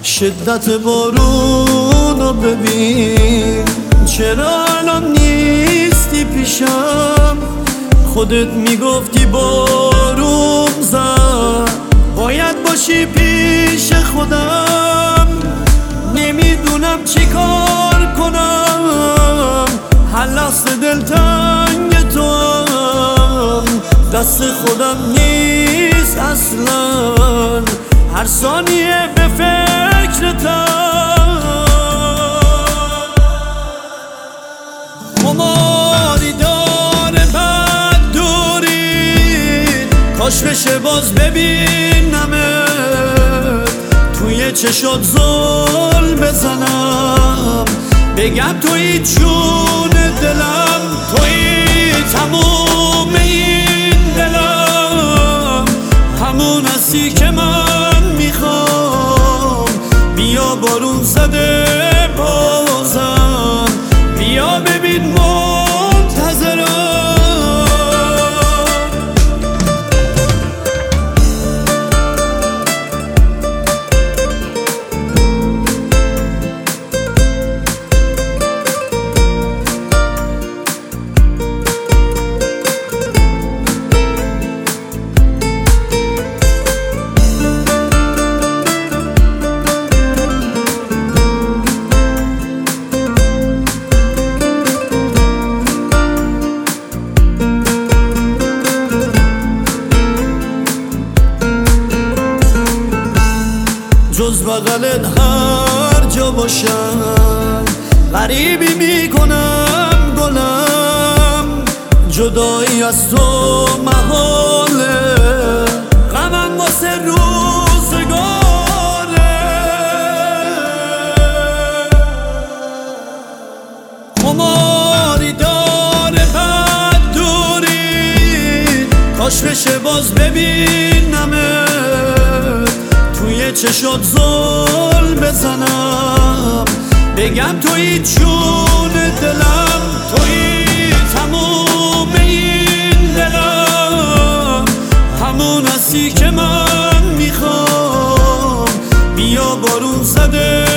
شدت بارونو ببین، چرا الان نیستی پیشم؟ خودت میگفتی بارون زد، باید باشی پیش خودم. نمیدونم چی کار کنم، هر لحظه دلتنگ تو هم، دست خودم نیست اصلا، هر ثانیه به فکرتم. خماری داره بد دوری، کاش بشه باز ببینمت، توی چشات زل بزنم، بگم توی جون دلم، توی تموم این دلم، همون هستی که من میخوام. بیا بارون زده بازم، بیا ببین منتظرم. جز بغلت هر جا باشم، غریبی میکنم گلم، جدایی از تو محاله، غمم واسه روزگاره. خماری داره بد دوری، کاش بشه باز ببینمت، توی چشات زل بزنم، بگم توی جون دلم، توی تموم این دلم، همون هستی که من میخوام. بیا بارون زده